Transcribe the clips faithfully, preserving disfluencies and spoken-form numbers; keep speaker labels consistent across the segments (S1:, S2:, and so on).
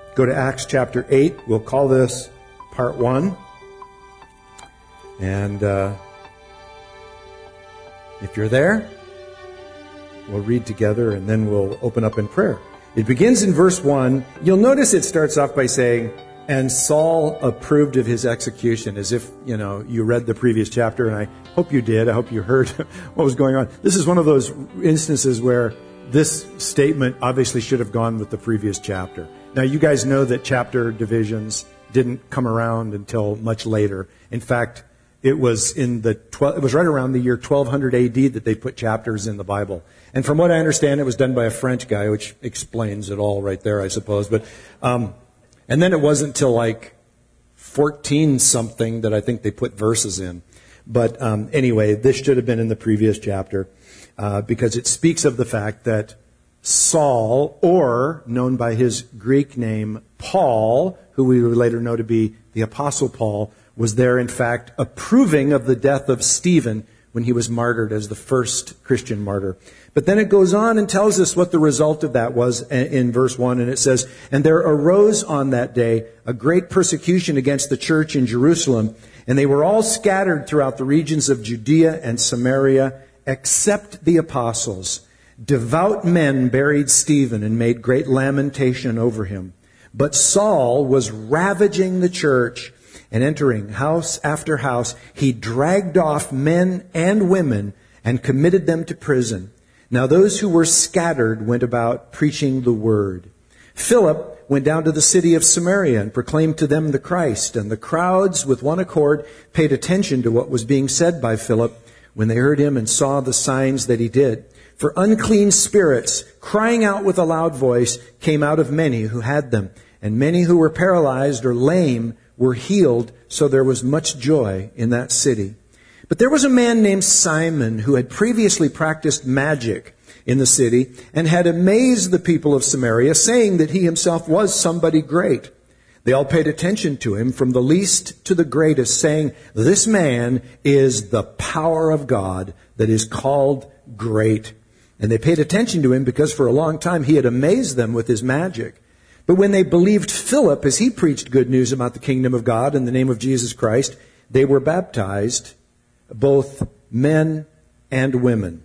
S1: go to Acts chapter eight. We'll call this part one. And uh, if you're there, we'll read together and then we'll open up in prayer. It begins in verse one. You'll notice it starts off by saying, and Saul approved of his execution, as if, you know, you read the previous chapter, and I hope you did. I hope you heard what was going on. This is one of those instances where this statement obviously should have gone with the previous chapter. Now, you guys know that chapter divisions didn't come around until much later. In fact, it was in the twelve, it was right around the year twelve hundred A D that they put chapters in the Bible. And from what I understand, it was done by a French guy, which explains it all right there, I suppose. But um, and then it wasn't until like fourteen something that I think they put verses in. But um, anyway, this should have been in the previous chapter uh, because it speaks of the fact that Saul, or known by his Greek name Paul, who we would later know to be the Apostle Paul, was there in fact approving of the death of Stephen when he was martyred as the first Christian martyr. But then it goes on and tells us what the result of that was in verse one. And it says, and there arose on that day a great persecution against the church in Jerusalem, and they were all scattered throughout the regions of Judea and Samaria, except the apostles. Devout men buried Stephen and made great lamentation over him. But Saul was ravaging the church, and entering house after house, he dragged off men and women and committed them to prison. Now those who were scattered went about preaching the word. Philip went down to the city of Samaria and proclaimed to them the Christ. And the crowds with one accord paid attention to what was being said by Philip when they heard him and saw the signs that he did. For unclean spirits, crying out with a loud voice, came out of many who had them. And many who were paralyzed or lame were healed, so there was much joy in that city. But there was a man named Simon who had previously practiced magic in the city and had amazed the people of Samaria, saying that he himself was somebody great. They all paid attention to him, from the least to the greatest, saying, this man is the power of God that is called great. And they paid attention to him because for a long time he had amazed them with his magic. But when they believed Philip as he preached good news about the kingdom of God in the name of Jesus Christ, they were baptized, both men and women.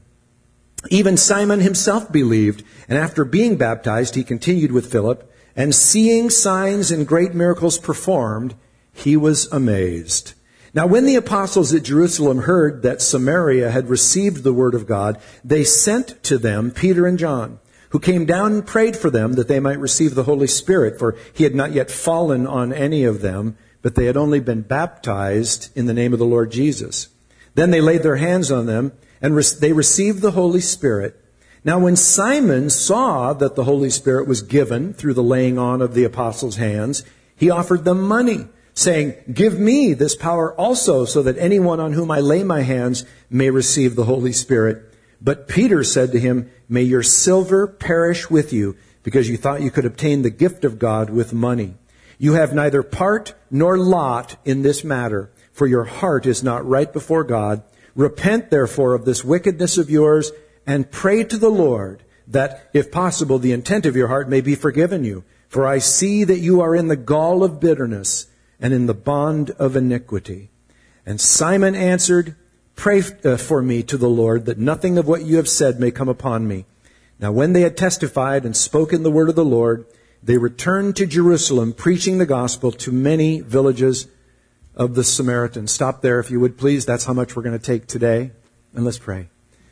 S1: Even Simon himself believed, and after being baptized, he continued with Philip, and seeing signs and great miracles performed, he was amazed. Now when the apostles at Jerusalem heard that Samaria had received the word of God, they sent to them Peter and John, who came down and prayed for them that they might receive the Holy Spirit, for he had not yet fallen on any of them, but they had only been baptized in the name of the Lord Jesus. Then they laid their hands on them, and they received the Holy Spirit. Now when Simon saw that the Holy Spirit was given through the laying on of the apostles' hands, he offered them money, saying, give me this power also, so that anyone on whom I lay my hands may receive the Holy Spirit. But Peter said to him, may your silver perish with you, because you thought you could obtain the gift of God with money. You have neither part nor lot in this matter, for your heart is not right before God. Repent, therefore, of this wickedness of yours, and pray to the Lord, that, if possible, the intent of your heart may be forgiven you. For I see that you are in the gall of bitterness, and in the bond of iniquity. And Simon answered, pray for me to the Lord, that nothing of what you have said may come upon me. Now when they had testified and spoken the word of the Lord, they returned to Jerusalem, preaching the gospel to many villages of the Samaritans. Stop there, if you would, please. That's how much we're going to take today. And let's pray.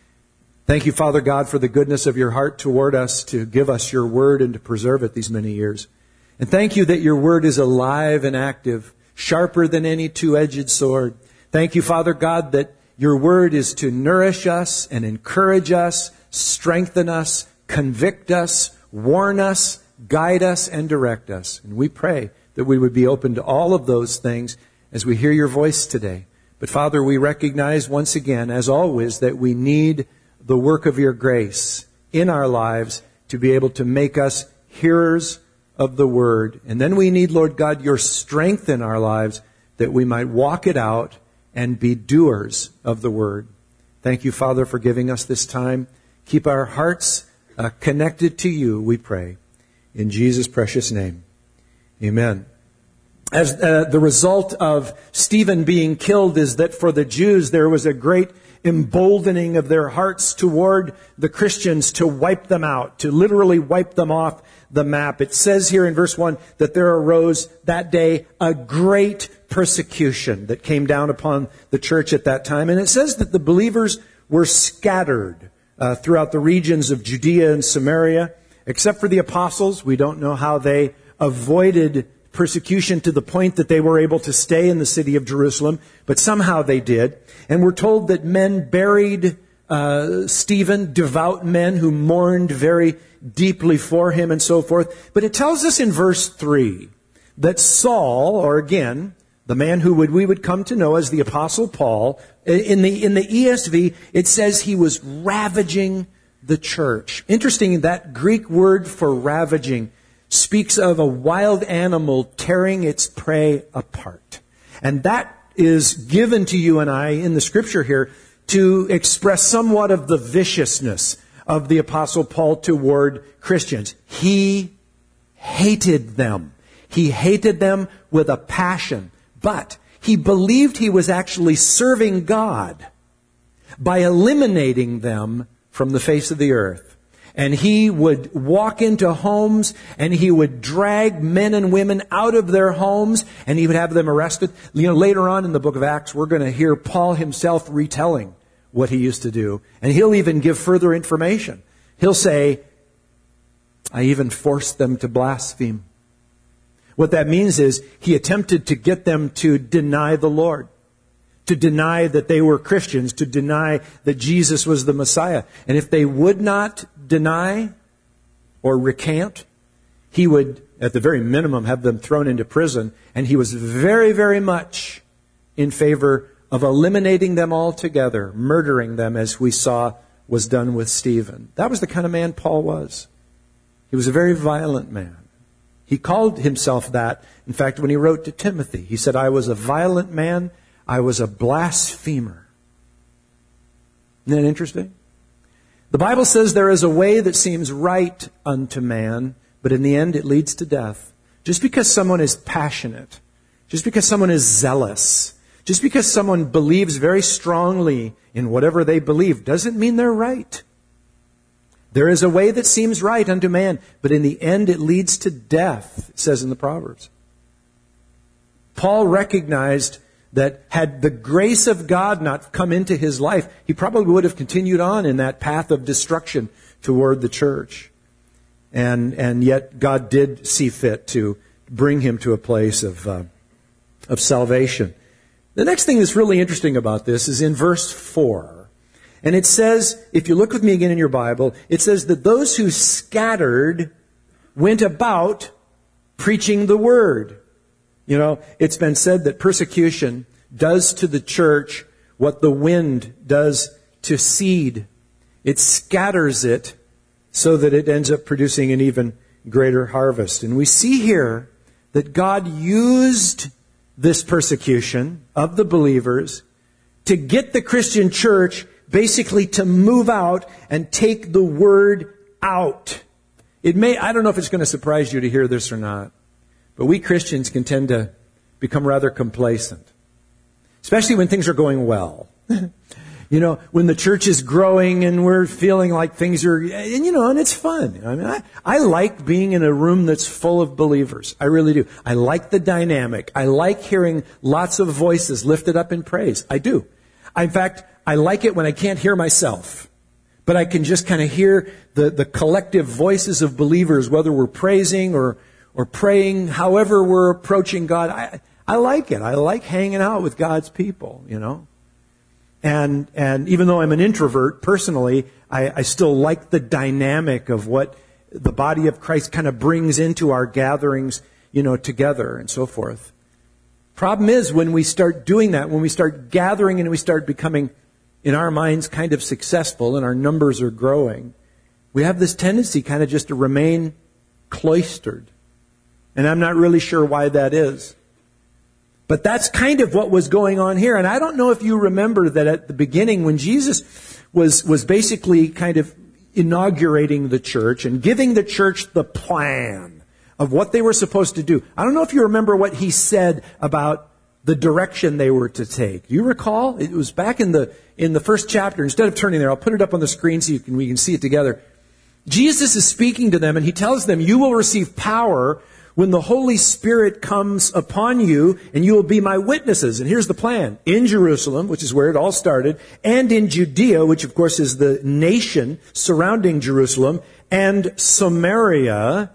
S1: Thank you, Father God, for the goodness of your heart toward us, to give us your word and to preserve it these many years. And thank you that your word is alive and active, sharper than any two-edged sword. Thank you, Father God, that your word is to nourish us and encourage us, strengthen us, convict us, warn us, guide us, and direct us. And we pray that we would be open to all of those things as we hear your voice today. But Father, we recognize once again, as always, that we need the work of your grace in our lives to be able to make us hearers of the word. And then we need, Lord God, your strength in our lives that we might walk it out and be doers of the word. Thank you, Father, for giving us this time. Keep our hearts uh, connected to you, we pray. In Jesus' precious name. Amen. As uh, the result of Stephen being killed is that for the Jews there was a great emboldening of their hearts toward the Christians to wipe them out, to literally wipe them off the map. It says here in verse one that there arose that day a great persecution that came down upon the church at that time. And it says that the believers were scattered uh, throughout the regions of Judea and Samaria, except for the apostles. We don't know how they avoided persecution to the point that they were able to stay in the city of Jerusalem, but somehow they did. And we're told that men buried uh, Stephen, devout men who mourned very deeply for him and so forth. But it tells us in verse three that Saul, or again, the man who would we would come to know as the Apostle Paul, in the in the E S V, it says he was ravaging the church. Interesting, that Greek word for ravaging speaks of a wild animal tearing its prey apart. And that is given to you and I in the scripture here to express somewhat of the viciousness of the Apostle Paul toward Christians. He hated them. He hated them with a passion. But he believed he was actually serving God by eliminating them from the face of the earth. And he would walk into homes and he would drag men and women out of their homes and he would have them arrested. You know, later on in the book of Acts, we're going to hear Paul himself retelling what he used to do. And he'll even give further information. He'll say, I even forced them to blaspheme. What that means is he attempted to get them to deny the Lord, to deny that they were Christians, to deny that Jesus was the Messiah. And if they would not deny or recant, he would, at the very minimum, have them thrown into prison. And he was very, very much in favor of eliminating them altogether, murdering them, as we saw was done with Stephen. That was the kind of man Paul was. He was a very violent man. He called himself that. In fact, when he wrote to Timothy, he said, I was a violent man. I was a blasphemer. Isn't that interesting? The Bible says there is a way that seems right unto man, but in the end it leads to death. Just because someone is passionate, just because someone is zealous, just because someone believes very strongly in whatever they believe, doesn't mean they're right. There is a way that seems right unto man, but in the end it leads to death, it says in the Proverbs. Paul recognized that had the grace of God not come into his life, he probably would have continued on in that path of destruction toward the church. And and yet God did see fit to bring him to a place of uh, of salvation. The next thing that's really interesting about this is in verse four. And it says, if you look with me again in your Bible, it says that those who scattered went about preaching the word. You know, it's been said that persecution does to the church what the wind does to seed. It scatters it so that it ends up producing an even greater harvest. And we see here that God used this persecution of the believers to get the Christian church basically to move out and take the word out. It may, I don't know if it's going to surprise you to hear this or not, but we Christians can tend to become rather complacent, especially when things are going well. You know, when the church is growing and we're feeling like things are, and you know, and it's fun. I mean, I, I like being in a room that's full of believers. I really do. I like the dynamic. I like hearing lots of voices lifted up in praise. I do. I, in fact, I like it when I can't hear myself, but I can just kind of hear the, the collective voices of believers, whether we're praising or, or praying, however we're approaching God. I, I like it. I like hanging out with God's people, you know. And, and even though I'm an introvert personally, I, I still like the dynamic of what the body of Christ kind of brings into our gatherings, you know, together and so forth. Problem is when we start doing that, when we start gathering and we start becoming, in our minds, kind of successful and our numbers are growing, we have this tendency kind of just to remain cloistered. And I'm not really sure why that is. But that's kind of what was going on here. And I don't know if you remember that at the beginning when Jesus was, was basically kind of inaugurating the church and giving the church the plan of what they were supposed to do. I don't know if you remember what he said about the direction they were to take. Do you recall? It was back in the in the first chapter. Instead of turning there, I'll put it up on the screen so you can, we can see it together. Jesus is speaking to them, and he tells them, you will receive power when the Holy Spirit comes upon you, and you will be my witnesses. And here's the plan. In Jerusalem, which is where it all started, and in Judea, which of course is the nation surrounding Jerusalem, and Samaria,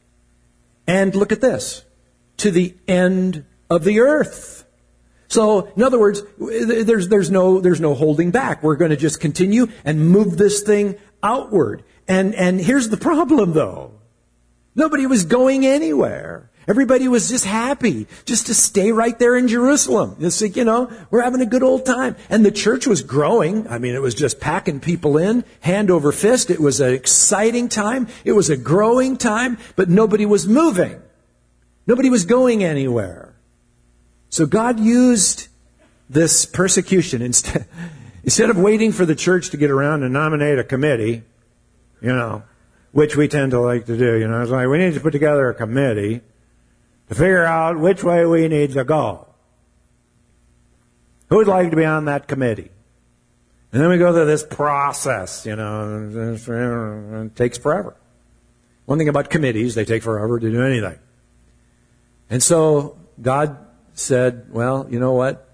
S1: and look at this, to the end of the earth. So, in other words, there's, there's no, there's no holding back. We're going to just continue and move this thing outward. And, and here's the problem though. Nobody was going anywhere. Everybody was just happy just to stay right there in Jerusalem. It's like, you know, we're having a good old time. And the church was growing. I mean, it was just packing people in, hand over fist. It was an exciting time. It was a growing time, but nobody was moving. Nobody was going anywhere. So God used this persecution. Instead, instead of waiting for the church to get around and nominate a committee, you know, which we tend to like to do, you know. It's like, we need to put together a committee to figure out which way we need to go. Who would like to be on that committee? And then we go through this process, you know, and it takes forever. One thing about committees, they take forever to do anything. And so God said, well, you know what?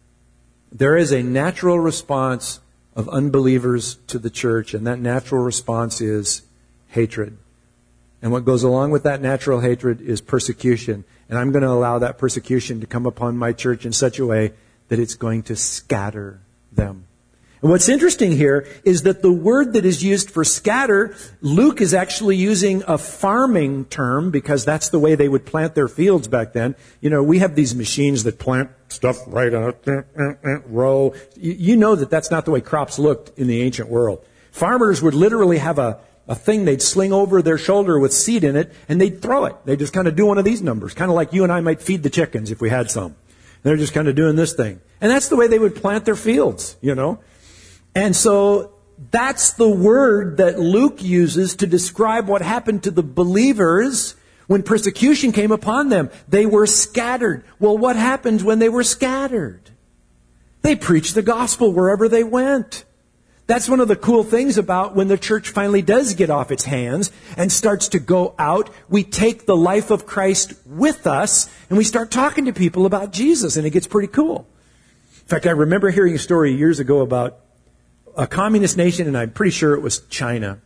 S1: There is a natural response of unbelievers to the church, and that natural response is hatred. And what goes along with that natural hatred is persecution. And I'm going to allow that persecution to come upon my church in such a way that it's going to scatter them. And what's interesting here is that the word that is used for scatter, Luke is actually using a farming term because that's the way they would plant their fields back then. You know, we have these machines that plant stuff right on a row. You know that that's not the way crops looked in the ancient world. Farmers would literally have a A thing they'd sling over their shoulder with seed in it, and they'd throw it. They'd just kind of do one of these numbers, kind of like you and I might feed the chickens if we had some. They're just kind of doing this thing. And that's the way they would plant their fields, you know. And so that's the word that Luke uses to describe what happened to the believers when persecution came upon them. They were scattered. Well, what happened when they were scattered? They preached the gospel wherever they went. That's one of the cool things about when the church finally does get off its hands and starts to go out. We take the life of Christ with us and we start talking to people about Jesus, and it gets pretty cool. In fact, I remember hearing a story years ago about a communist nation, and I'm pretty sure it was China,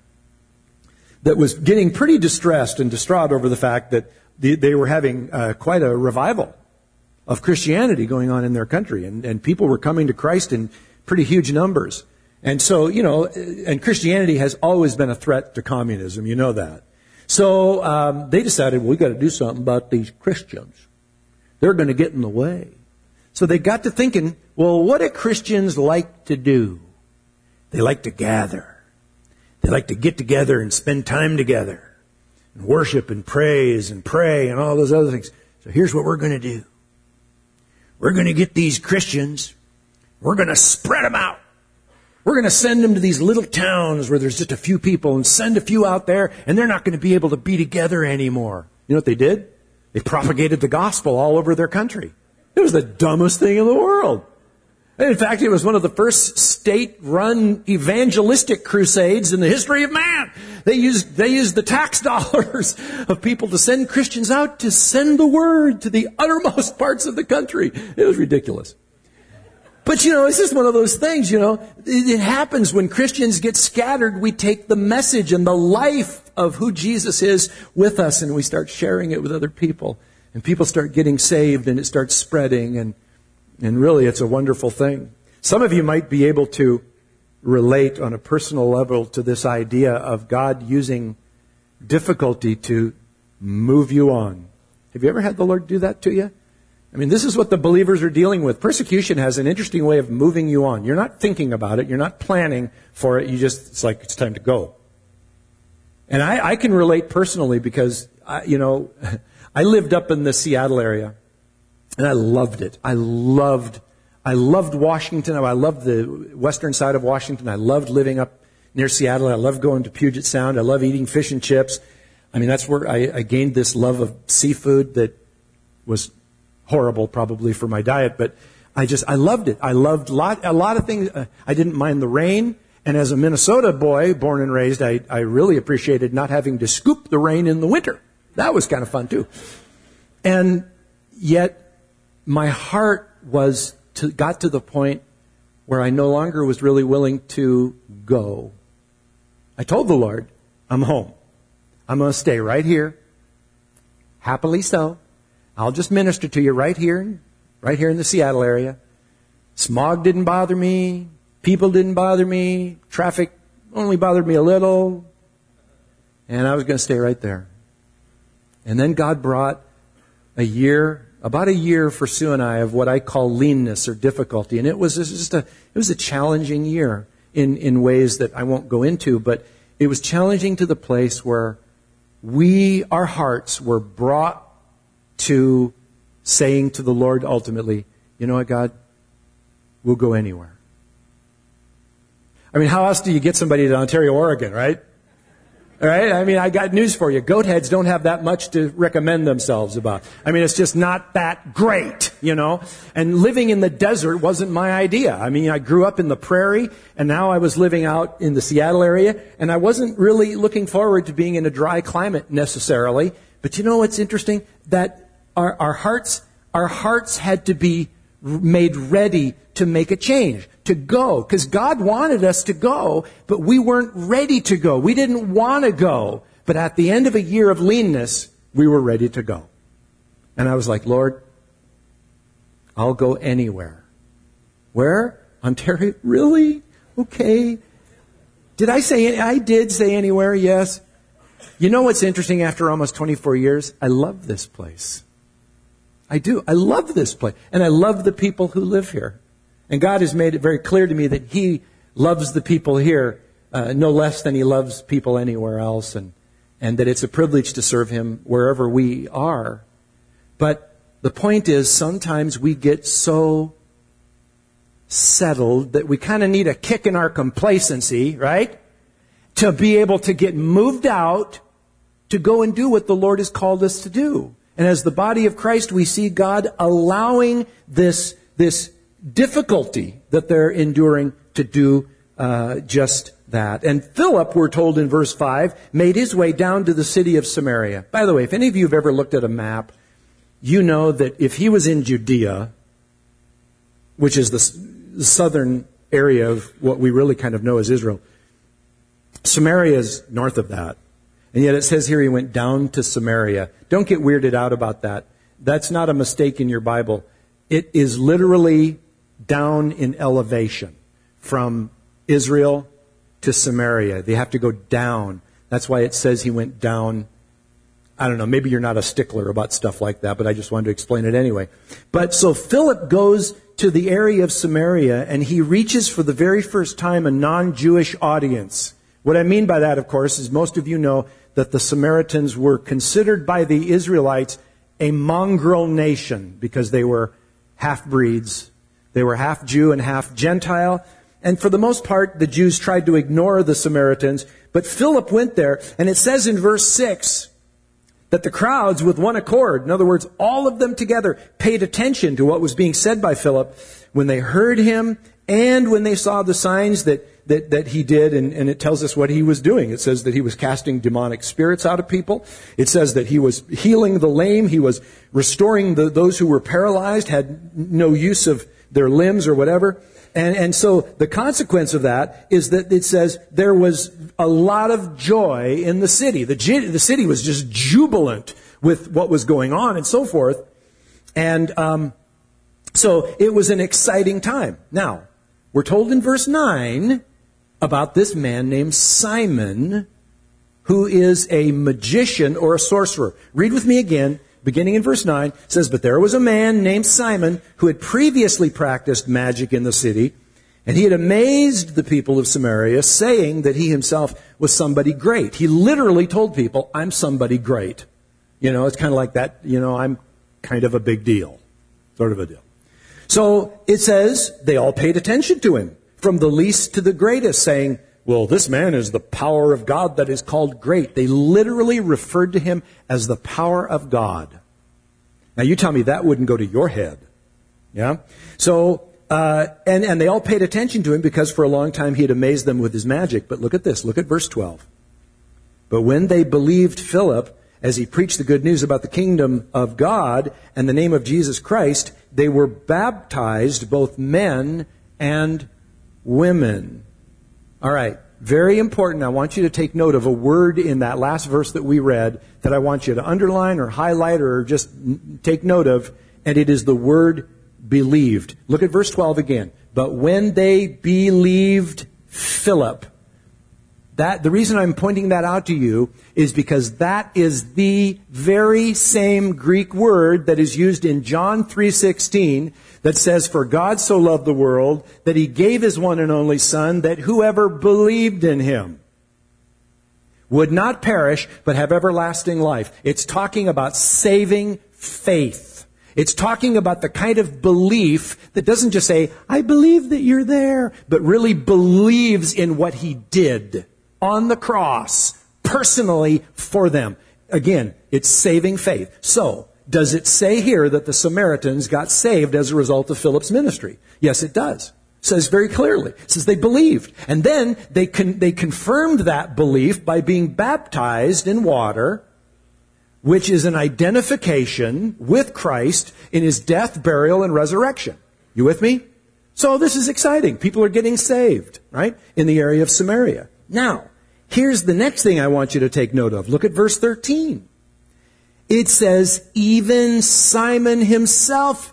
S1: that was getting pretty distressed and distraught over the fact that they were having uh, quite a revival of Christianity going on in their country, and, and people were coming to Christ in pretty huge numbers. And so, you know, and Christianity has always been a threat to communism. You know that. So um, they decided, well, we've got to do something about these Christians. They're going to get in the way. So they got to thinking, well, what do Christians like to do? They like to gather. They like to get together and spend time together and worship and praise and pray and all those other things. So here's what we're going to do. We're going to get these Christians. We're going to spread them out. We're going to send them to these little towns where there's just a few people and send a few out there, and they're not going to be able to be together anymore. You know what they did? They propagated the gospel all over their country. It was the dumbest thing in the world. And in fact, it was one of the first state-run evangelistic crusades in the history of man. They used, they used the tax dollars of people to send Christians out to send the word to the uttermost parts of the country. It was ridiculous. But, you know, it's just one of those things, you know. It, it happens when Christians get scattered. We take the message and the life of who Jesus is with us, and we start sharing it with other people. And people start getting saved, and it starts spreading, and and really it's a wonderful thing. Some of you might be able to relate on a personal level to this idea of God using difficulty to move you on. Have you ever had the Lord do that to you? I mean, this is what the believers are dealing with. Persecution has an interesting way of moving you on. You're not thinking about it. You're not planning for it. You just, it's like, it's time to go. And I, I can relate personally because, I, you know, I lived up in the Seattle area and I loved it. I loved, I loved Washington. I loved the western side of Washington. I loved living up near Seattle. I loved going to Puget Sound. I love eating fish and chips. I mean, that's where I, I gained this love of seafood that was horrible probably for my diet, but I just, I loved it. I loved lot, a lot of things. Uh, I didn't mind the rain. And as a Minnesota boy, born and raised, I, I really appreciated not having to scoop the rain in the winter. That was kind of fun too. And yet my heart was to, got to the point where I no longer was really willing to go. I told the Lord, I'm home. I'm going to stay right here. Happily so. I'll just minister to you right here, right here in the Seattle area. Smog didn't bother me. People didn't bother me. Traffic only bothered me a little. And I was going to stay right there. And then God brought a year, about a year for Sue and I of what I call leanness or difficulty. And it was just a, it was a challenging year in, in ways that I won't go into, but it was challenging to the place where we, our hearts were brought to saying to the Lord ultimately, you know what, God, we'll go anywhere. I mean, how else do you get somebody to Ontario, Oregon, right? All right? I mean, I got news for you. Goat heads don't have that much to recommend themselves about. I mean, it's just not that great, you know? And living in the desert wasn't my idea. I mean, I grew up in the prairie, and now I was living out in the Seattle area, and I wasn't really looking forward to being in a dry climate necessarily. But you know what's interesting? That our, our hearts, our hearts had to be made ready to make a change, to go. Because God wanted us to go, but we weren't ready to go. We didn't want to go. But at the end of a year of leanness, we were ready to go. And I was like, Lord, I'll go anywhere. Where? Ontario? Really? Okay. Did I say, I did say anywhere, yes. You know what's interesting after almost twenty-four years? I love this place. I do. I love this place. And I love the people who live here. And God has made it very clear to me that He loves the people here uh, no less than He loves people anywhere else. And, and that it's a privilege to serve Him wherever we are. But the point is, sometimes we get so settled that we kind of need a kick in our complacency, right? To be able to get moved out to go and do what the Lord has called us to do. And as the body of Christ, we see God allowing this, this difficulty that they're enduring to do uh, just that. And Philip, we're told in verse five, made his way down to the city of Samaria. By the way, if any of you have ever looked at a map, you know that if he was in Judea, which is the southern area of what we really kind of know as Israel, Samaria is north of that. And yet it says here he went down to Samaria. Don't get weirded out about that. That's not a mistake in your Bible. It is literally down in elevation from Israel to Samaria. They have to go down. That's why it says he went down. I don't know, maybe you're not a stickler about stuff like that, but I just wanted to explain it anyway. But so Philip goes to the area of Samaria, and he reaches for the very first time a non-Jewish audience. What I mean by that, of course, is most of you know that the Samaritans were considered by the Israelites a mongrel nation because they were half-breeds. They were half Jew and half Gentile. And for the most part, the Jews tried to ignore the Samaritans. But Philip went there, and it says in verse six that the crowds with one accord, in other words, all of them together, paid attention to what was being said by Philip when they heard him and when they saw the signs that That, that he did, and, and it tells us what he was doing. It says that he was casting demonic spirits out of people. It says that he was healing the lame. He was restoring the, those who were paralyzed, had no use of their limbs or whatever. And, and so the consequence of that is that it says there was a lot of joy in the city. The, the city was just jubilant with what was going on and so forth. And um, so it was an exciting time. Now, we're told in verse nine about this man named Simon, who is a magician or a sorcerer. Read with me again, beginning in verse nine. It says, "But there was a man named Simon who had previously practiced magic in the city, and he had amazed the people of Samaria, saying that he himself was somebody great." He literally told people, "I'm somebody great." You know, it's kind of like that, you know, I'm kind of a big deal, sort of a deal. So it says they all paid attention to him, from the least to the greatest, saying, well, this man is the power of God that is called great. They literally referred to him as the power of God. Now you tell me that wouldn't go to your head. Yeah? So, uh, and, and they all paid attention to him because for a long time he had amazed them with his magic. But look at this. Look at verse twelve. But when they believed Philip, as he preached the good news about the kingdom of God and the name of Jesus Christ, they were baptized, both men and women. All right, very important. I want you to take note of a word in that last verse that we read that I want you to underline or highlight or just take note of, and it is the word believed. Look at verse twelve again. But when they believed Philip, that, the reason I'm pointing that out to you is because that is the very same Greek word that is used in John three sixteen that says, for God so loved the world that he gave his one and only Son, that whoever believed in him would not perish but have everlasting life. It's talking about saving faith. It's talking about the kind of belief that doesn't just say, I believe that you're there, but really believes in what he did on the cross, personally for them. Again, it's saving faith. So, does it say here that the Samaritans got saved as a result of Philip's ministry? Yes, it does. It says very clearly. It says they believed. And then they con- they confirmed that belief by being baptized in water, which is an identification with Christ in his death, burial, and resurrection. You with me? So this is exciting. People are getting saved, right? In the area of Samaria. Now, here's the next thing I want you to take note of. Look at verse thirteen. It says, even Simon himself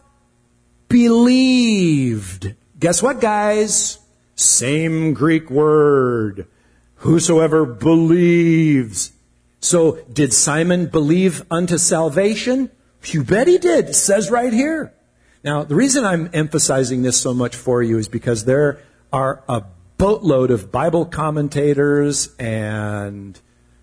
S1: believed. Guess what, guys? Same Greek word. Whosoever believes. So, did Simon believe unto salvation? You bet he did. It says right here. Now, the reason I'm emphasizing this so much for you is because there are a boatload of Bible commentators and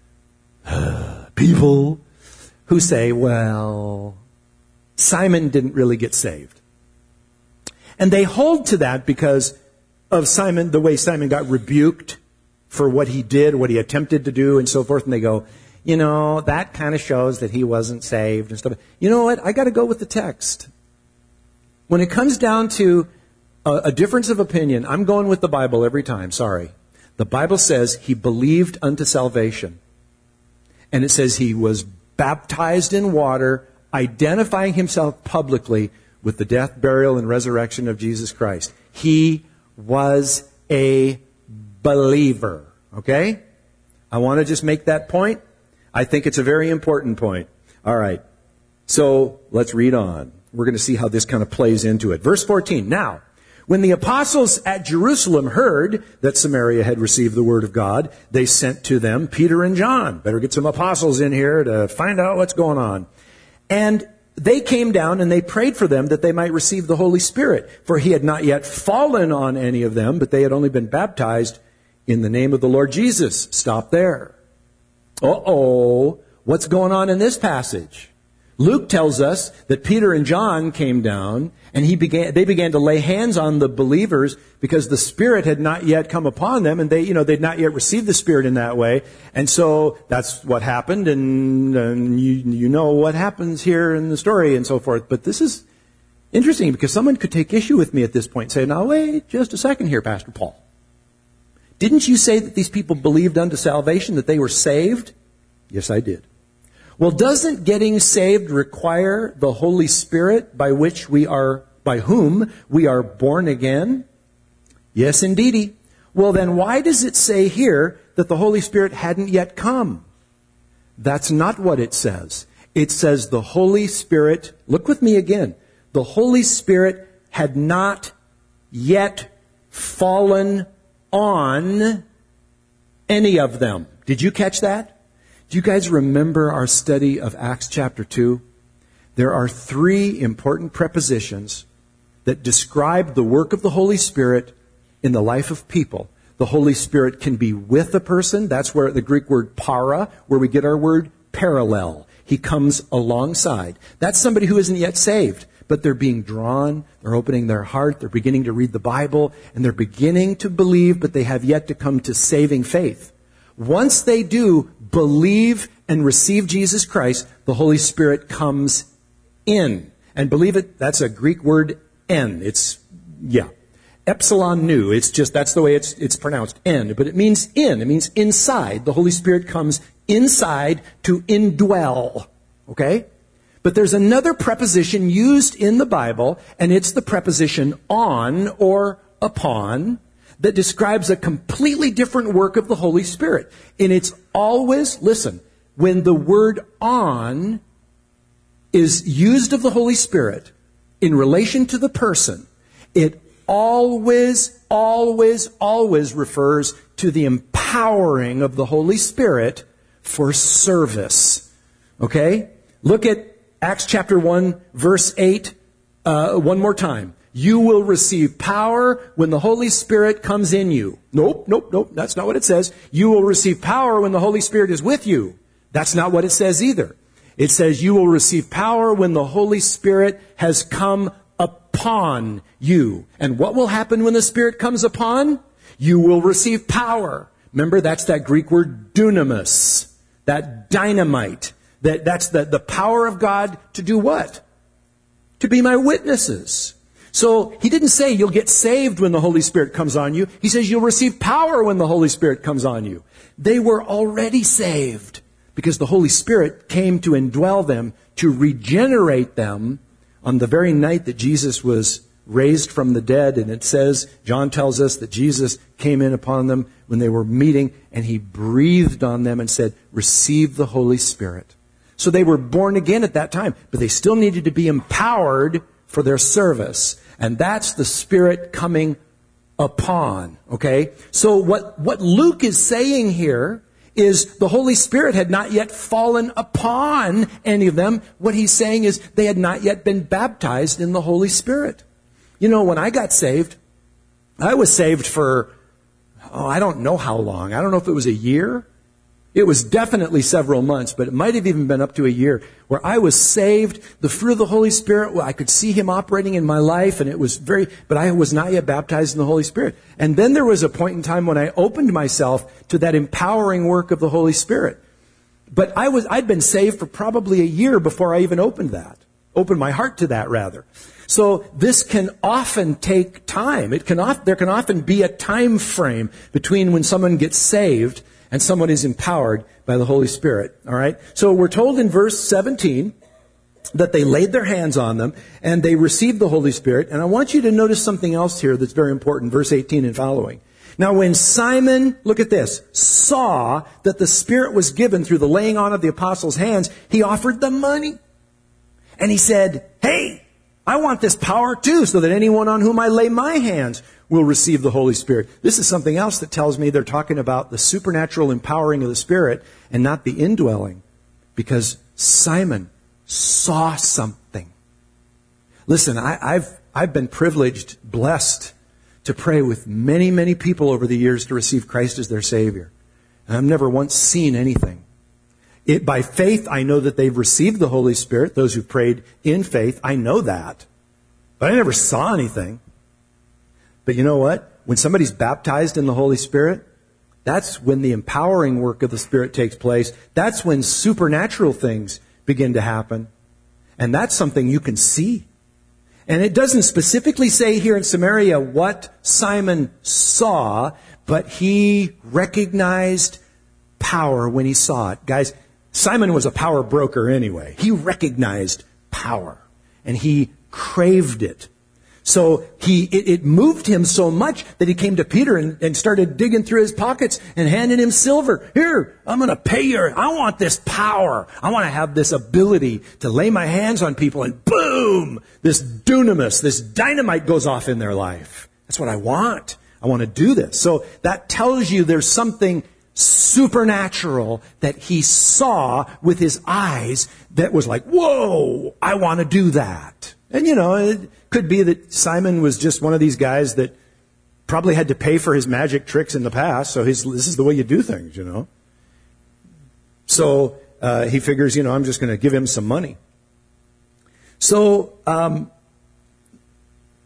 S1: uh, people who say, well, Simon didn't really get saved. And they hold to that because of Simon, the way Simon got rebuked for what he did, what he attempted to do, and so forth. And they go, you know, that kind of shows that he wasn't saved and stuff. You know what? I got to go with the text. When it comes down to a, a difference of opinion, I'm going with the Bible every time. Sorry. The Bible says he believed unto salvation. And it says he was baptized in water, identifying himself publicly with the death, burial, and resurrection of Jesus Christ. He was a believer. Okay? I want to just make that point. I think it's a very important point. All right. So let's read on. We're going to see how this kind of plays into it. Verse fourteen. Now, when the apostles at Jerusalem heard that Samaria had received the word of God, they sent to them Peter and John. Better get some apostles in here to find out what's going on. And they came down and they prayed for them that they might receive the Holy Spirit. For he had not yet fallen on any of them, but they had only been baptized in the name of the Lord Jesus. Stop there. Uh-oh. What's going on in this passage? Luke tells us that Peter and John came down and he began, they began to lay hands on the believers because the Spirit had not yet come upon them and they, you know, they'd not yet received the Spirit in that way. And so that's what happened and, and you, you know what happens here in the story and so forth. But this is interesting because someone could take issue with me at this point and say, now wait just a second here, Pastor Paul. Didn't you say that these people believed unto salvation, that they were saved? Yes, I did. Well, doesn't getting saved require the Holy Spirit by which we are, by whom we are born again? Yes, indeedy. Well, then why does it say here that the Holy Spirit hadn't yet come? That's not what it says. It says the Holy Spirit, look with me again, the Holy Spirit had not yet fallen on any of them. Did you catch that? Do you guys remember our study of Acts chapter two? There are three important prepositions that describe the work of the Holy Spirit in the life of people. The Holy Spirit can be with a person. That's where the Greek word para, where we get our word parallel. He comes alongside. That's somebody who isn't yet saved. but they're being drawn, they're opening their heart, they're beginning to read the Bible, and they're beginning to believe, but they have yet to come to saving faith. Once they do believe and receive Jesus Christ, the Holy Spirit comes in. And believe it, that's a Greek word, en. It's, yeah. Epsilon nu. It's just, that's the way it's, it's pronounced, en. But it means in. It means inside. The Holy Spirit comes inside to indwell. Okay? But there's another preposition used in the Bible, and it's the preposition on or upon, that describes a completely different work of the Holy Spirit. And it's always, listen, when the word on is used of the Holy Spirit in relation to the person, it always, always, always refers to the empowering of the Holy Spirit for service. Okay? Look at Acts chapter one, verse eight, uh, one more time. You will receive power when the Holy Spirit comes in you. Nope, nope, nope. That's not what it says. You will receive power when the Holy Spirit is with you. That's not what it says either. It says you will receive power when the Holy Spirit has come upon you. And what will happen when the Spirit comes upon? You will receive power. Remember, that's that Greek word dunamis, that dynamite. That, that's the, the power of God to do what? To be my witnesses. So he didn't say you'll get saved when the Holy Spirit comes on you. He says you'll receive power when the Holy Spirit comes on you. They were already saved because the Holy Spirit came to indwell them, to regenerate them on the very night that Jesus was raised from the dead. And it says, John tells us that Jesus came in upon them when they were meeting, and he breathed on them and said, receive the Holy Spirit. So they were born again at that time, but they still needed to be empowered for their service. And that's the Spirit coming upon, okay? So what, what Luke is saying here is the Holy Spirit had not yet fallen upon any of them. What he's saying is they had not yet been baptized in the Holy Spirit. You know, when I got saved, I was saved for, oh, I don't know how long. I don't know if it was a year. It was definitely several months, but it might have even been up to a year, where I was saved. The fruit of the Holy Spirit, I could see Him operating in my life, and it was very, but I was not yet baptized in the Holy Spirit. And then there was a point in time when I opened myself to that empowering work of the Holy Spirit. But I was, I'd been saved for probably a year before I even opened that. Opened my heart to that, rather. So this can often take time. It can, there can often be a time frame between when someone gets saved and someone is empowered by the Holy Spirit. All right? So we're told in verse seventeen that they laid their hands on them and they received the Holy Spirit. And I want you to notice something else here that's very important, verse eighteen and following. Now when Simon, look at this, saw that the Spirit was given through the laying on of the apostles' hands, he offered them money. And he said, hey, I want this power too, so that anyone on whom I lay my hands will receive the Holy Spirit. This is something else that tells me they're talking about the supernatural empowering of the Spirit and not the indwelling. Because Simon saw something. Listen, I, I've, I've been privileged, blessed to pray with many, many people over the years to receive Christ as their Savior. And I've never once seen anything. It, by faith, I know that they've received the Holy Spirit. Those who prayed in faith, I know that. But I never saw anything. But you know what? When somebody's baptized in the Holy Spirit, that's when the empowering work of the Spirit takes place. That's when supernatural things begin to happen. And that's something you can see. And it doesn't specifically say here in Samaria what Simon saw, but he recognized power when he saw it. Guys, Simon was a power broker anyway. He recognized power. And he craved it. So he, it, it moved him so much that he came to Peter and, and started digging through his pockets and handing him silver. Here, I'm going to pay your, I want this power. I want to have this ability to lay my hands on people and boom, this dunamis, this dynamite goes off in their life. That's what I want. I want to do this. So that tells you there's something supernatural that he saw with his eyes that was like, whoa, I want to do that. And you know, it could be that Simon was just one of these guys that probably had to pay for his magic tricks in the past. So his, this is the way you do things, you know. So uh, he figures, you know, I'm just going to give him some money. So um,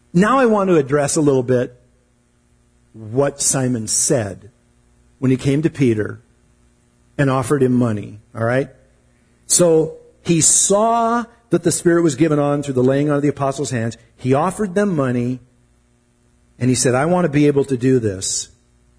S1: Now I want to address a little bit what Simon said when he came to Peter and offered him money. All right? So he saw that the Spirit was given on through the laying on of the apostles' hands. He offered them money, and he said, I want to be able to do this.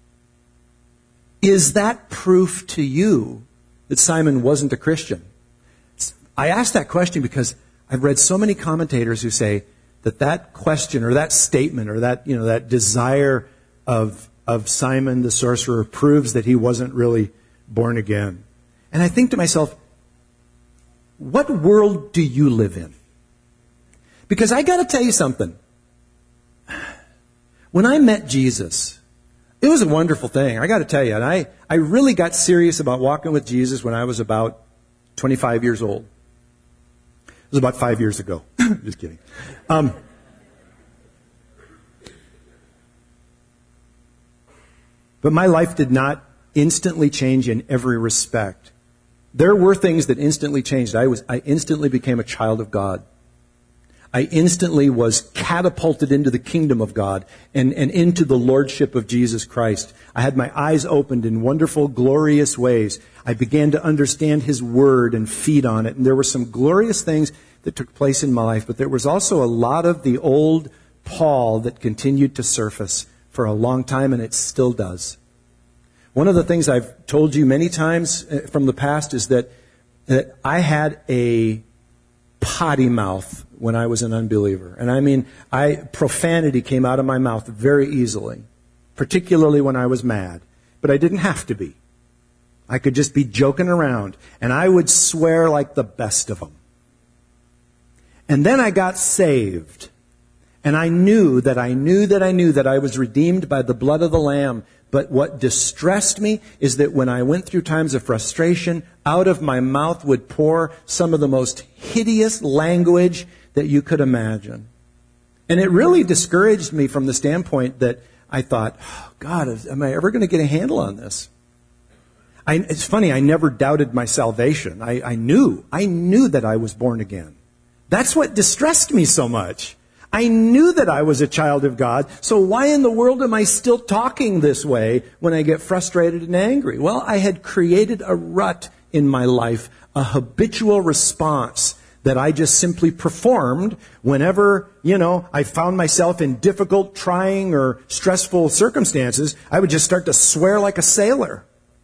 S1: Is that proof to you that Simon wasn't a Christian? I ask that question because I've read so many commentators who say that that question or that statement or that, you know, that desire of, of Simon the sorcerer proves that he wasn't really born again. And I think to myself, what world do you live in? Because I got to tell you something. When I met Jesus, it was a wonderful thing. I got to tell you, and I, I really got serious about walking with Jesus when I was about twenty-five years old. It was about five years ago. Just kidding. Um, but my life did not instantly change in every respect. There were things that instantly changed. I was, I instantly became a child of God. I instantly was catapulted into the kingdom of God and, and into the lordship of Jesus Christ. I had my eyes opened in wonderful, glorious ways. I began to understand His Word and feed on it. And there were some glorious things that took place in my life, but there was also a lot of the old Paul that continued to surface for a long time, and it still does. One of the things I've told you many times from the past is that, that I had a potty mouth when I was an unbeliever. And I mean, I profanity came out of my mouth very easily, particularly when I was mad. But I didn't have to be. I could just be joking around, and I would swear like the best of them. And then I got saved, and I knew that I knew that I knew that I was redeemed by the blood of the Lamb. But what distressed me is that when I went through times of frustration, out of my mouth would pour some of the most hideous language that you could imagine. And it really discouraged me from the standpoint that I thought, oh, God, am I ever going to get a handle on this? I, it's funny, I never doubted my salvation. I, I knew, I knew that I was born again. That's what distressed me so much. I knew that I was a child of God, so why in the world am I still talking this way when I get frustrated and angry? Well, I had created a rut in my life, a habitual response that I just simply performed whenever, you know, I found myself in difficult, trying, or stressful circumstances. I would just start to swear like a sailor.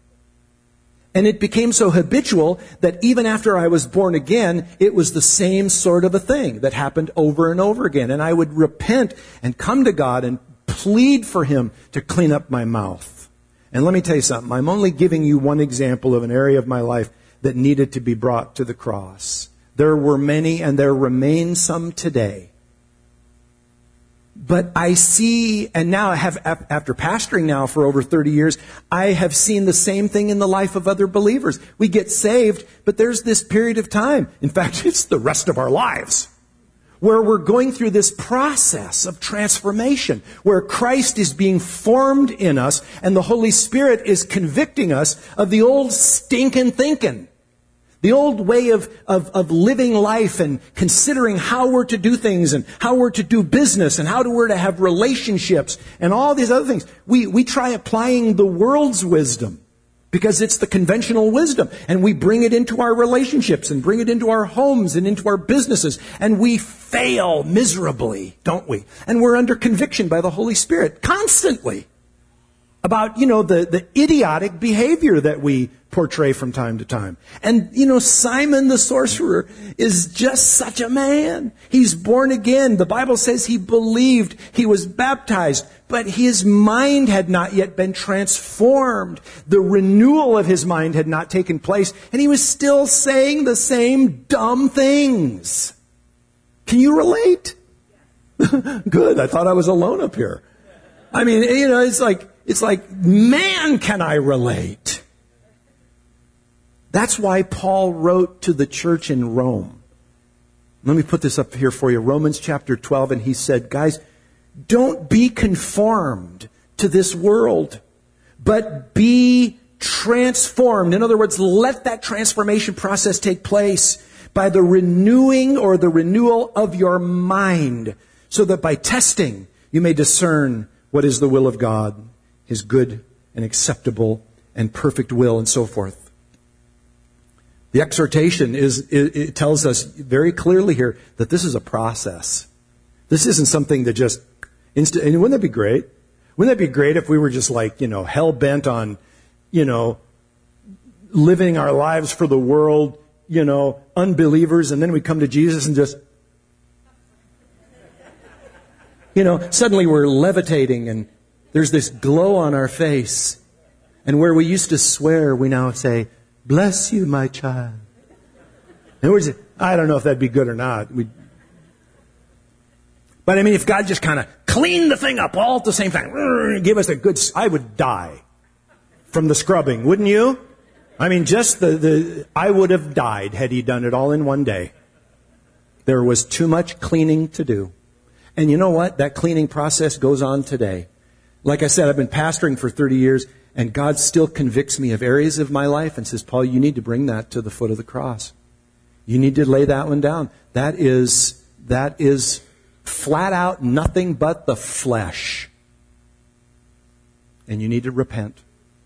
S1: And it became so habitual that even after I was born again, it was the same sort of a thing that happened over and over again. And I would repent and come to God and plead for Him to clean up my mouth. And let me tell you something. I'm only giving you one example of an area of my life that needed to be brought to the cross. There were many, and there remain some today. But I see, and now I have, after pastoring now for over thirty years, I have seen the same thing in the life of other believers. We get saved, but there's this period of time. In fact, it's the rest of our lives, where we're going through this process of transformation, where Christ is being formed in us, and the Holy Spirit is convicting us of the old stinking thinking. The old way of, of, of living life and considering how we're to do things and how we're to do business and how we're to have relationships and all these other things. We, we try applying the world's wisdom because it's the conventional wisdom, and we bring it into our relationships and bring it into our homes and into our businesses, and we fail miserably, don't we? And we're under conviction by the Holy Spirit constantly about, you know, the, the idiotic behavior that we portray from time to time. And, you know, Simon the sorcerer is just such a man. He's born again. The Bible says he believed, he was baptized, but his mind had not yet been transformed. The renewal of his mind had not taken place, and he was still saying the same dumb things. Can you relate? Good. I thought I was alone up here. I mean, you know, it's like, it's like, man, can I relate? That's why Paul wrote to the church in Rome. Let me put this up here for you. Romans chapter twelve, and he said, guys, don't be conformed to this world, but be transformed. In other words, let that transformation process take place by the renewing or the renewal of your mind, so that by testing you may discern what is the will of God, His good and acceptable and perfect will, and so forth. The exhortation is, it, it tells us very clearly here that this is a process. This isn't something that just, insta- and wouldn't that be great? Wouldn't that be great if we were just like, you know, hell-bent on, you know, living our lives for the world, you know, unbelievers, and then we come to Jesus and just, you know, suddenly we're levitating and there's this glow on our face. And where we used to swear, we now say, bless you, my child. And we're just, I don't know if that'd be good or not. We'd, but I mean, if God just kind of cleaned the thing up all at the same time, give us a good, I would die from the scrubbing, wouldn't you? I mean, just the, the, I would have died had He done it all in one day. There was too much cleaning to do. And you know what? That cleaning process goes on today. Like I said, I've been pastoring for thirty years, and God still convicts me of areas of my life and says, Paul, you need to bring that to the foot of the cross. You need to lay that one down. That is, that is flat out nothing but the flesh. And you need to repent.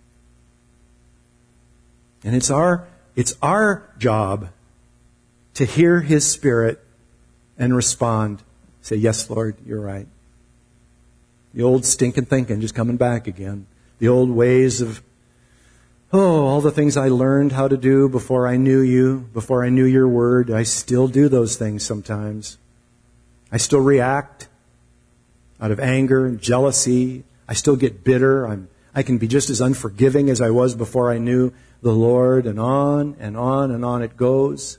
S1: And it's our, it's our job to hear His Spirit and respond. Say, yes, Lord, you're right. The old stinking thinking just coming back again. The old ways of, oh, all the things I learned how to do before I knew you, before I knew your word. I still do those things sometimes. I still react out of anger and jealousy. I still get bitter. I'm, I can be just as unforgiving as I was before I knew the Lord, and on and on and on it goes.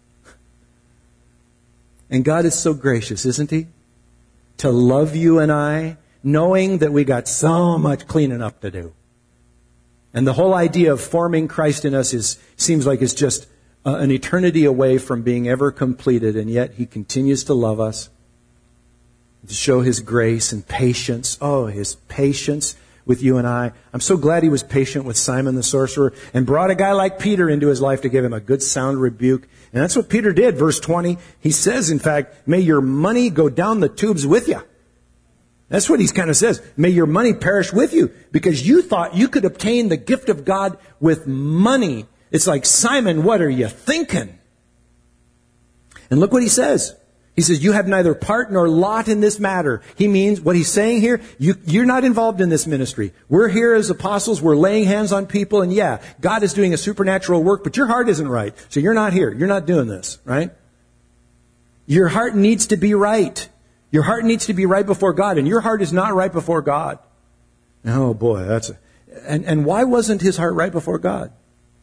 S1: And God is so gracious, isn't He? To love you and I, knowing that we got so much cleaning up to do. And the whole idea of forming Christ in us is seems like it's just uh, an eternity away from being ever completed, and yet He continues to love us, to show His grace and patience. Oh, His patience with you and I. I'm so glad He was patient with Simon the sorcerer and brought a guy like Peter into his life to give him a good sound rebuke. And that's what Peter did. Verse twenty, he says, in fact, may your money go down the tubes with you. That's what he kind of says. May your money perish with you, because you thought you could obtain the gift of God with money. It's like, Simon, what are you thinking? And look what he says. He says, you have neither part nor lot in this matter. He means, what he's saying here, you, you're not involved in this ministry. We're here as apostles. We're laying hands on people. And yeah, God is doing a supernatural work, but your heart isn't right. So you're not here. You're not doing this, right? Your heart needs to be right. Your heart needs to be right before God. And your heart is not right before God. Oh boy, that's a, and, and why wasn't his heart right before God?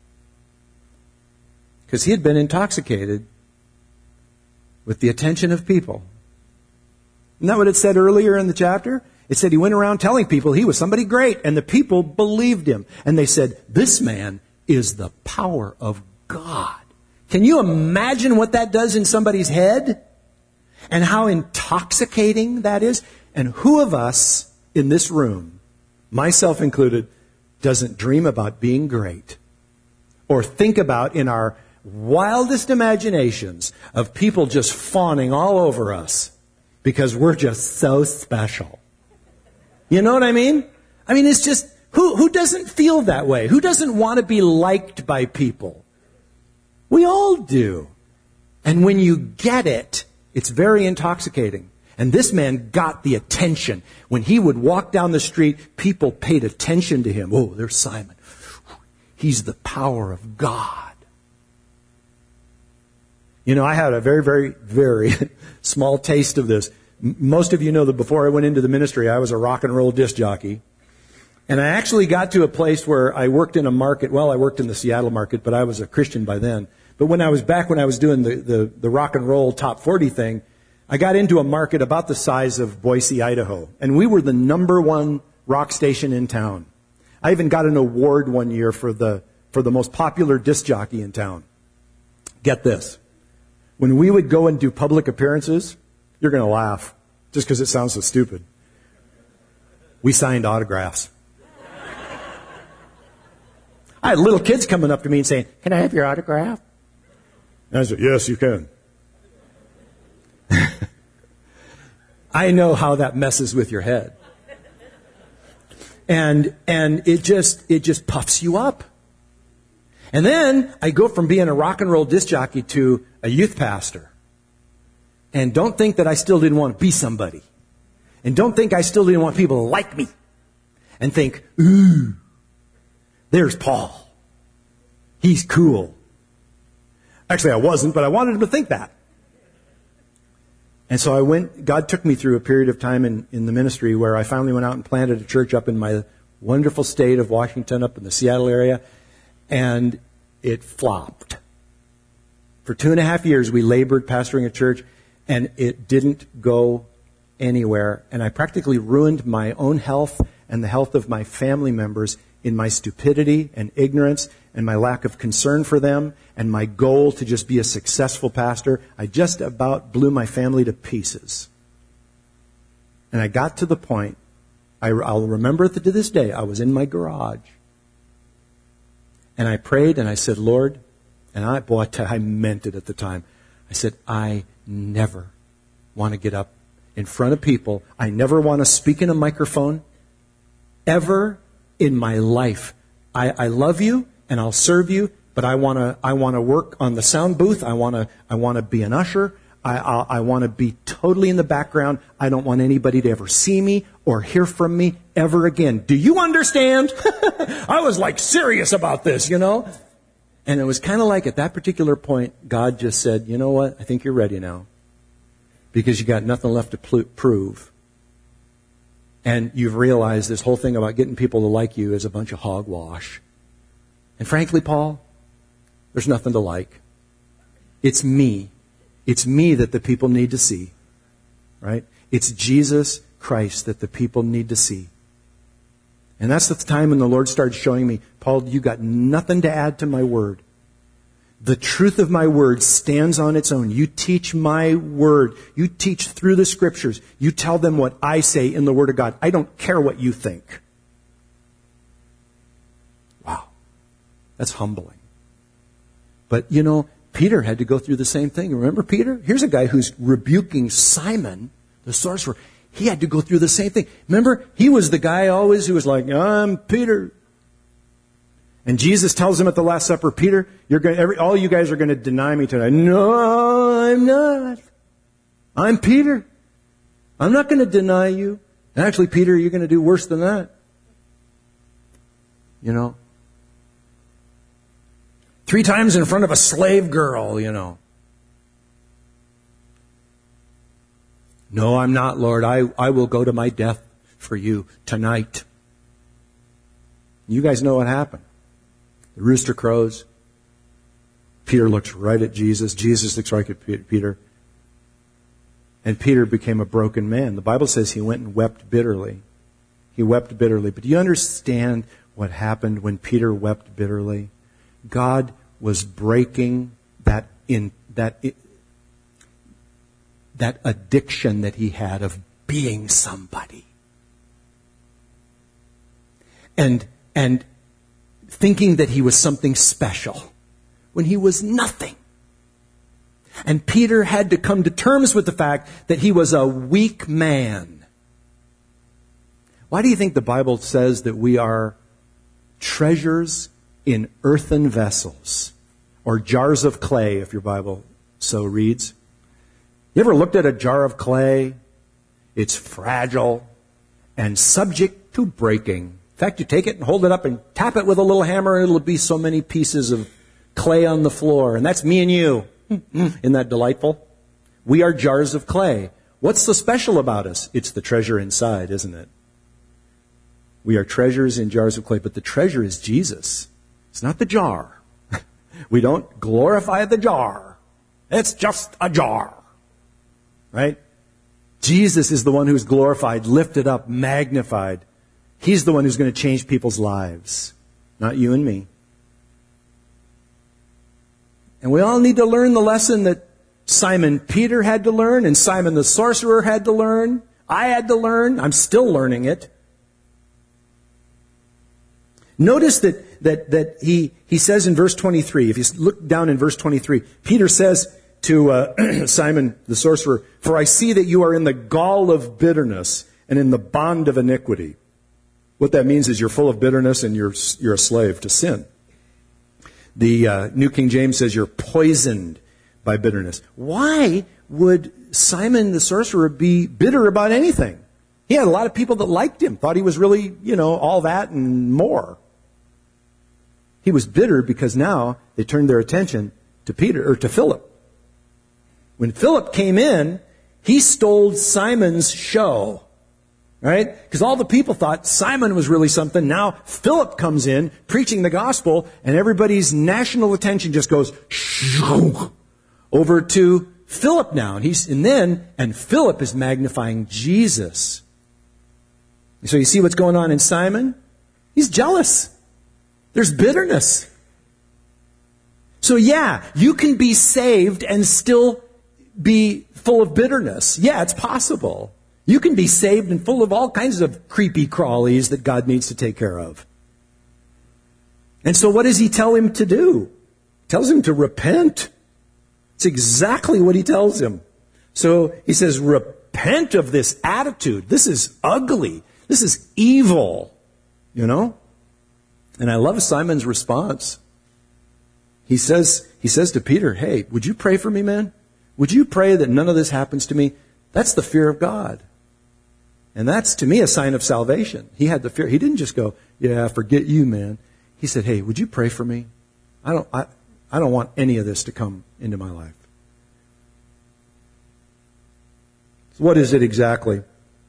S1: Because he had been intoxicated with the attention of people. Isn't that what it said earlier in the chapter? It said he went around telling people he was somebody great, and the people believed him. And they said, this man is the power of God. Can you imagine what that does in somebody's head? And how intoxicating that is? And who of us in this room, myself included, doesn't dream about being great? Or think about in our wildest imaginations of people just fawning all over us because we're just so special. You know what I mean? I mean, it's just, who, who doesn't feel that way? Who doesn't want to be liked by people? We all do. And when you get it, it's very intoxicating. And this man got the attention. When he would walk down the street, people paid attention to him. Oh, there's Simon. He's the power of God. You know, I had a very, very, very small taste of this. Most of you know that before I went into the ministry, I was a rock and roll disc jockey. And I actually got to a place where I worked in a market. Well, I worked in the Seattle market, but I was a Christian by then. But when I was back when I was doing the, the, the rock and roll top forty thing, I got into a market about the size of Boise, Idaho. And we were the number one rock station in town. I even got an award one year for the, for the most popular disc jockey in town. Get this. When we would go and do public appearances, you're going to laugh just because it sounds so stupid. We signed autographs. I had little kids coming up to me and saying, can I have your autograph? And I said, yes, you can. I know how that messes with your head. And, and it just, it just puffs you up. And then I go from being a rock and roll disc jockey to a youth pastor. And don't think that I still didn't want to be somebody. And don't think I still didn't want people to like me. And think, ooh, there's Paul. He's cool. Actually, I wasn't, but I wanted him to think that. And so I went, God took me through a period of time in, in the ministry where I finally went out and planted a church up in my wonderful state of Washington, up in the Seattle area, and it flopped. For two and a half years, we labored pastoring a church, and it didn't go anywhere. And I practically ruined my own health and the health of my family members in my stupidity and ignorance and my lack of concern for them and my goal to just be a successful pastor. I just about blew my family to pieces. And I got to the point, I, I'll remember it to this day, I was in my garage. And I prayed and I said, Lord, and I, boy, I meant it at the time. I said, I never want to get up in front of people. I never want to speak in a microphone ever in my life. I, I love you and I'll serve you, but I want to I want to work on the sound booth. I want to I want to be an usher. I I, I want to be totally in the background. I don't want anybody to ever see me or hear from me ever again. Do you understand? I was like serious about this, you know? And it was kind of like at that particular point, God just said, you know what? I think you're ready now. Because you got nothing left to pl- prove. And you've realized this whole thing about getting people to like you is a bunch of hogwash. And frankly, Paul, there's nothing to like. It's me. It's me that the people need to see. Right? It's Jesus Christ that the people need to see. And that's the time when the Lord started showing me, Paul, you got nothing to add to my word. The truth of my word stands on its own. You teach my word. You teach through the scriptures. You tell them what I say in the word of God. I don't care what you think. Wow. That's humbling. But, you know, Peter had to go through the same thing. Remember Peter? Here's a guy who's rebuking Simon, the sorcerer. He had to go through the same thing. Remember, he was the guy always who was like, I'm Peter. And Jesus tells him at the Last Supper, Peter, you're going, every, all you guys are going to deny me tonight. No, I'm not. I'm Peter. I'm not going to deny you. And actually, Peter, you're going to do worse than that. You know? Three times in front of a slave girl, you know. No, I'm not, Lord. I, I will go to my death for you tonight. You guys know what happened. The rooster crows. Peter looks right at Jesus. Jesus looks right at Peter. And Peter became a broken man. The Bible says he went and wept bitterly. He wept bitterly. But do you understand what happened when Peter wept bitterly? God was breaking that in that that addiction that he had of being somebody. And and thinking that he was something special when he was nothing. And Peter had to come to terms with the fact that he was a weak man. Why do you think the Bible says that we are treasures in earthen vessels, or jars of clay, if your Bible so reads? You ever looked at a jar of clay? It's fragile and subject to breaking. In fact, you take it and hold it up and tap it with a little hammer, and it'll be so many pieces of clay on the floor. And that's me and you. Isn't that delightful? We are jars of clay. What's so special about us? It's the treasure inside, isn't it? We are treasures in jars of clay, but the treasure is Jesus. It's not the jar. We don't glorify the jar. It's just a jar. Right? Jesus is the one who's glorified, lifted up, magnified. He's the one who's going to change people's lives, not you and me. And we all need to learn the lesson that Simon Peter had to learn, and Simon the sorcerer had to learn. I had to learn. I'm still learning it. Notice that that that he he says in verse twenty-three, if you look down in verse twenty-three, Peter says, to uh, Simon the sorcerer, "For I see that you are in the gall of bitterness and in the bond of iniquity." What that means is you're full of bitterness and you're you're a slave to sin. The uh, New King James says you're poisoned by bitterness. Why would Simon the sorcerer be bitter about anything? He had a lot of people that liked him, thought he was really, you know, all that and more. He was bitter because now they turned their attention to Peter or to Philip. When Philip came in, he stole Simon's show, right? Because all the people thought Simon was really something. Now Philip comes in preaching the gospel, and everybody's national attention just goes over to Philip now. And he's and then and Philip is magnifying Jesus. So you see what's going on in Simon? He's jealous. There's bitterness. So yeah, you can be saved and still be full of bitterness. Yeah, it's possible. You can be saved and full of all kinds of creepy crawlies that God needs to take care of. And so what does he tell him to do? He tells him to repent. It's exactly what he tells him. So he says, repent of this attitude. This is ugly. This is evil. You know? And I love Simon's response. He says, he says to Peter, "Hey, would you pray for me, man? Would you pray that none of this happens to me?" That's the fear of God. And that's, to me, a sign of salvation. He had the fear. He didn't just go, "Yeah, forget you, man." He said, "Hey, would you pray for me? I don't, I, I don't want any of this to come into my life." So what is it exactly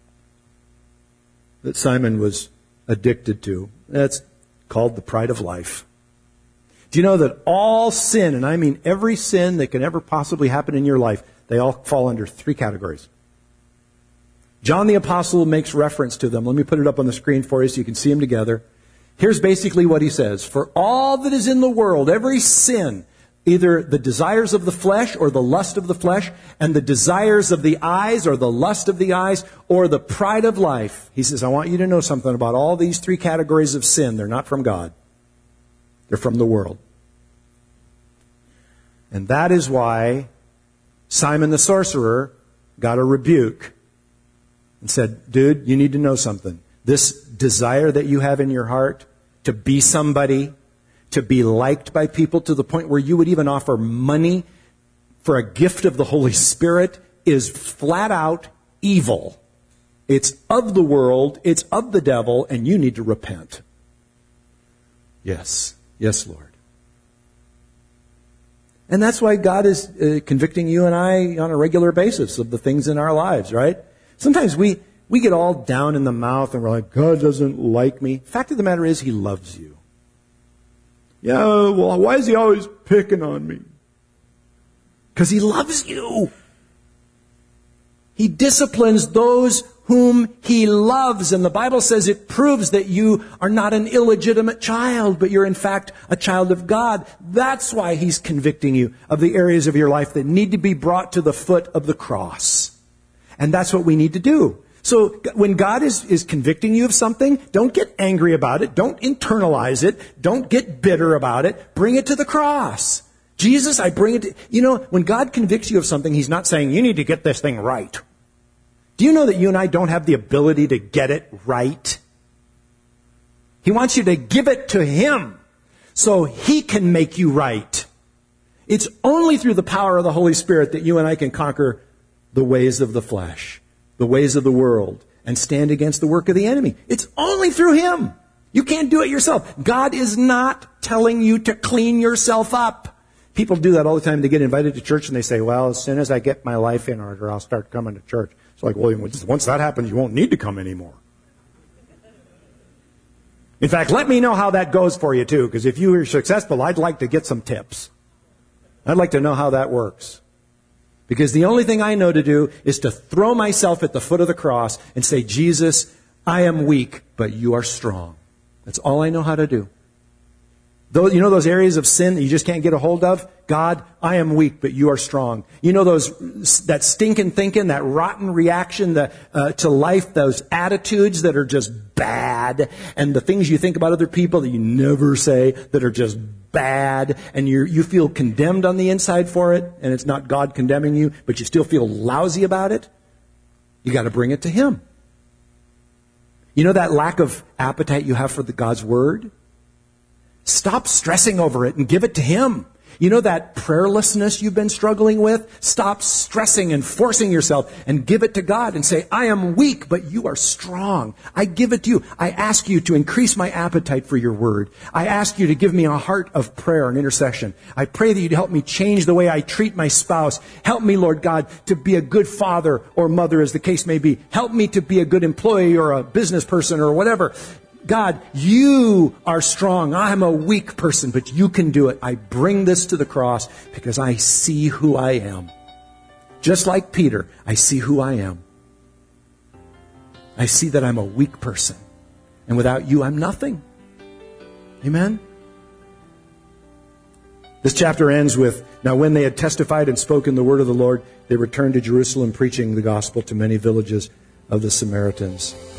S1: that Simon was addicted to? That's called the pride of life. Do you know that all sin, and I mean every sin that can ever possibly happen in your life, they all fall under three categories? John the Apostle makes reference to them. Let me put it up on the screen for you so you can see them together. Here's basically what he says. "For all that is in the world, every sin, either the desires of the flesh or the lust of the flesh, and the desires of the eyes or the lust of the eyes, or the pride of life." He says, I want you to know something about all these three categories of sin. They're not from God. They're from the world. And that is why Simon the sorcerer got a rebuke and said, "Dude, you need to know something. This desire that you have in your heart to be somebody, to be liked by people to the point where you would even offer money for a gift of the Holy Spirit, is flat out evil. It's of the world, it's of the devil, and you need to repent." Yes, yes, Lord. And that's why God is uh, convicting you and I on a regular basis of the things in our lives, right? Sometimes we, we get all down in the mouth and we're like, "God doesn't like me." Fact of the matter is, He loves you. "Yeah, well, why is He always picking on me?" Because He loves you. He disciplines those whom He loves. And the Bible says it proves that you are not an illegitimate child, but you're in fact a child of God. That's why He's convicting you of the areas of your life that need to be brought to the foot of the cross. And that's what we need to do. So when God is, is convicting you of something, don't get angry about it. Don't internalize it. Don't get bitter about it. Bring it to the cross. Jesus, I bring it to... You know, when God convicts you of something, He's not saying, "You need to get this thing right." Do you know that you and I don't have the ability to get it right? He wants you to give it to Him so He can make you right. It's only through the power of the Holy Spirit that you and I can conquer the ways of the flesh, the ways of the world, and stand against the work of the enemy. It's only through Him. You can't do it yourself. God is not telling you to clean yourself up. People do that all the time. They get invited to church and they say, "Well, as soon as I get my life in order, I'll start coming to church." It's like, well, once that happens, you won't need to come anymore. In fact, let me know how that goes for you too, because if you are successful, I'd like to get some tips. I'd like to know how that works. Because the only thing I know to do is to throw myself at the foot of the cross and say, "Jesus, I am weak, but you are strong." That's all I know how to do. Those, you know those areas of sin that you just can't get a hold of? God, I am weak, but you are strong. You know those, that stinking thinking, that rotten reaction the, uh, to life, those attitudes that are just bad, and the things you think about other people that you never say that are just bad, and you you feel condemned on the inside for it, and it's not God condemning you, but you still feel lousy about it? You got to bring it to Him. You know that lack of appetite you have for the God's Word? Stop stressing over it and give it to Him. You know that prayerlessness you've been struggling with? Stop stressing and forcing yourself and give it to God and say, I am weak, but you are strong. I give it to you. I ask you to increase my appetite for your word. I ask you to give me a heart of prayer and intercession. I pray that you'd help me change the way I treat my spouse. Help me, Lord God, to be a good father or mother, as the case may be. Help me to be a good employee or a business person or whatever. God, you are strong. I'm a weak person, but you can do it. I bring this to the cross because I see who I am. Just like Peter, I see who I am. I see that I'm a weak person. And without you, I'm nothing. Amen? This chapter ends with, now when they had testified and spoken the word of the Lord, they returned to Jerusalem preaching the gospel to many villages of the Samaritans.